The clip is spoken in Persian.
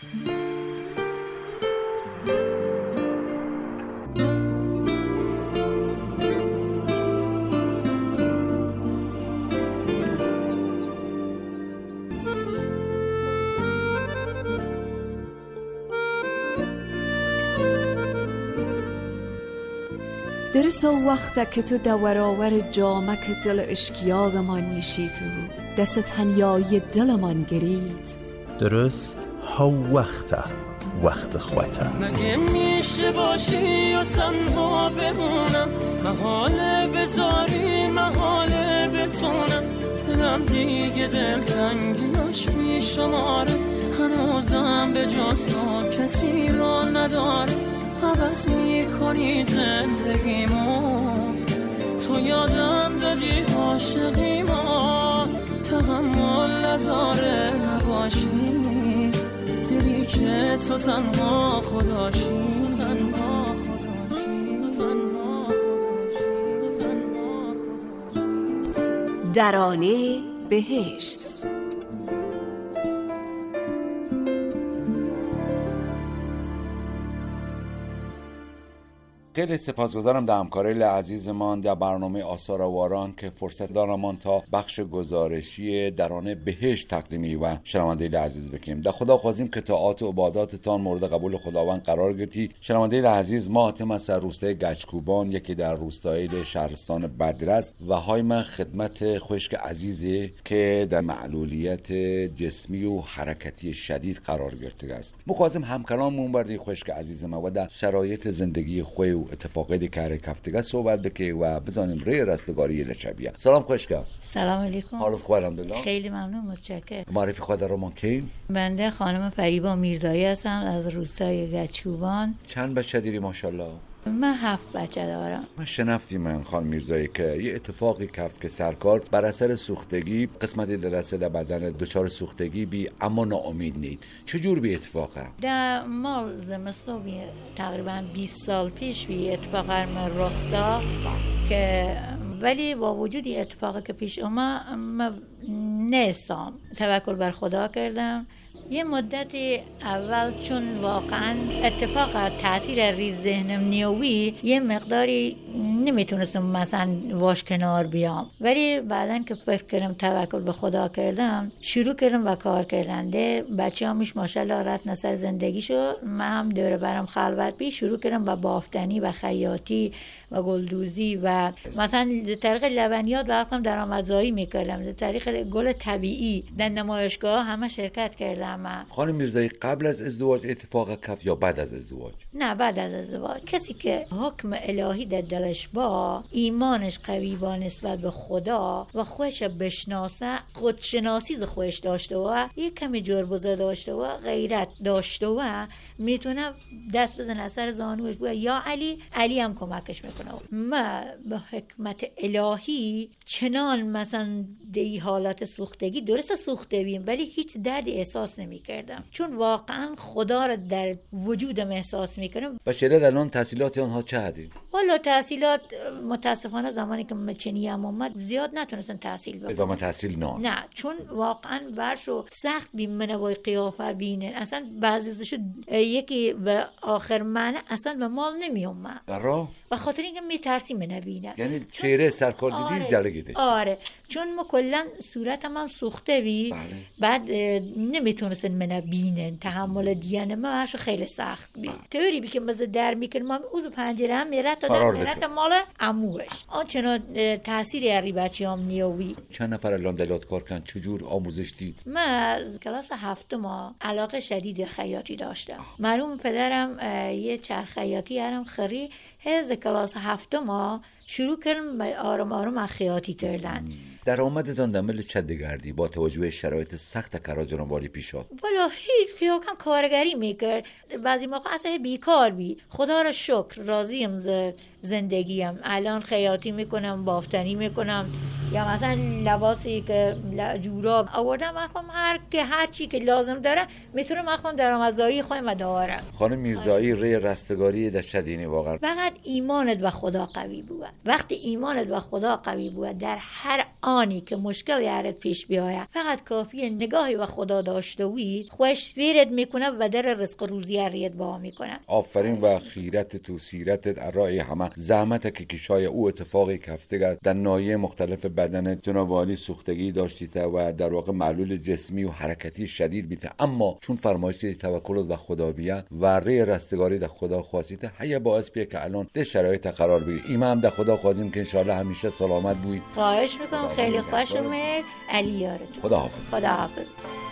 درسا وقتا که تو دورآور جامک دل اشکیاق من میشی تو دست هنیای دل من گرید درست ها وقتا وقت خواتا مگه میشه باشی و تنها بمونم محاله بذاری محاله بتونم دلم دیگه دلتنگیاش میشماره هنوزم به جز تو کسی را نداره عوض میکنی زندگیمو تو یادم دادی عاشقیمو تحمل نداره نباشی دلی که تو تنها خداشی تو تنها خداشی تو تنها خداشی تو تنها خداشی درانه بهشت. خیلی سپاسگزارم در همکاری عزیزمان در برنامه آثار واران که فرصت دارمان تا بخش گزارشی درانه بهشت تقدیمی و شنونده عزیز بکنیم. در خدا خواستیم که طاعات و عباداتتان مورد قبول خداوند قرار گرفتی. شنونده عزیز، ما حاتم از روستای گچکوبان، یکی در روستای شهرستان بدرس و های من خدمت خشک عزیزی که در معلولیت جسمی و حرکتی شدید قرار گرفته است. مخواستم همکارانمون بردی خشک عزیز ما و در شرایط زندگی خوی و اتفاقی که رفتگی صحبت بکی و بزنیم روی رستگاری لچبیه. سلام خشکا. سلام علیکم. حالت خوب الحمدلله. خیلی ممنون، متشکرم. معرفی خود را من کی؟ بنده خانم فریبا میرزایی هستم از روستای گچکوبان. چند بچه دیری ماشاءالله؟ من 7 بچه دارم. من شنفتی من خانم میرزایی که یه اتفاقی کفت که سرکار بر اثر سوختگی قسمتی درسته در بدن دچار سوختگی بی اما ناامید نید. چجور بی اتفاقه؟ در مال زمستو تقریبا 20 سال پیش بی اتفاق من رخ داد که ولی با وجود اتفاقی که پیش اومد من نیستم توکل بر خدا کردم. یه مدت اول چون واقعا اتفاق تاثیر ریز ذهنم نیوی یه مقداری نمیتونستم مثلا واش کنار بیام، ولی بعدن که فکر کردم توکل به خدا کردم شروع کردم و کار کردن. بچه‌هامش ماشاءالله رات نسر زندگیشو، من هم دور برم خلوت بی شروع کردم با بافتنی و خیاطی و گلدوزی و مثلا طریق لبنیات و هم درآمدزایی میکردم، طریق گل طبیعی در نمایشگاه همه شرکت کردم. خانم میرزایی قبل از ازدواج اتفاق کف یا بعد از ازدواج؟ نه، بعد از ازدواج. کسی که حکم الهی در دلش با ایمانش قوی با نسبت به خدا و خودش بشناسه، خودشناسی ز خودش داشته و یک کمی جربوزه داشته و غیرت داشته و میتونه دست بزنه سر زانوش بگه یا علی هم کمکش میکنه. ما به حکمت الهی چنان مثلا دی حالت سوختگی درست سوخته بیم ولی هیچ دردی احساس نمی‌کردم، چون واقعا خدا را در وجودم احساس می‌کنم. و شده در آن تحصیلات آنها چه حدی؟ والا تحصیلات متاسفانه زمانی که مچنیم اومد زیاد نتونستن تحصیل بکنن. ادامه تحصیل نه، چون واقعا ورشو سخت بیمنه وای قیافه بینه اصلا بعضیزشو یکی به آخر معنی اصلا به مال نمیومد و خاطر اینکه میترسی منبینه، یعنی چهره سرکار دیدی جلگیده. آره، چون ما کلا صورتم هم سوخته بی بعد نمیتونستن منو بینن، تحمل دیدن ما هرشو خیلی سخت بی. طوری بی که مزه در میکنم ما اوزو پنجره هم میرد تا میرد مال عموش آنچنان تاثیر هری بچه‌ام نیوی. چند نفر الان دلات کار کن؟ چجور آموزش دید؟ من از کلاس 7 علاقه شدید خیاطی داشتم. مرحوم پدرم یه چرخ خیاطی هرم خری از کلاس 7 شروع کردم به آرام آرام خیاطی کردن. در آمدتان دنبال چدگردی با توجه به شرایط سخت کار جنابالی پیش آمد؟ والا هیچ فیاکم کارگری میکرد، بعضی موقع اصلا بیکار بی. خدا را شکر راضیم ز زندگیم. الان خیاطی میکنم، بافتنی میکنم، یا مثلا لباسی که جوراب آوردم هر که هر چی که لازم داره میتونه من خودم درآمدزایی خودم دارم. خانم میرزایی ری رستگاری در شدینی واقعا فقط ایمانت به خدا قوی بود. وقتی ایمانت به خدا قوی بود، در هر آنی که مشکل یارت پیش بیاید فقط کافیه نگاهی به خدا داشته باشی، خوش ویرت میکنه و در رزق روزی ریت با میکنه. آفرین و خیرت تو سیرتت ارائه همه زحمت که کشای او اتفاقی کفته در ناحیه مختلف بدن جناب عالی سوختگی داشتید و در واقع معلول جسمی و حرکتی شدید بیته، اما چون فرمایش توکل و خدا بیه و ری رستگاری در خدا خواستید هيا باعث بیه که الان در شرایط قرار بگیری. ایمان در خدا خواستیم که ان شاء الله همیشه سلامت بوی. خواهش میکنم، خیلی خوش اومد. علی یارت. خدا حافظ. خدا حافظ.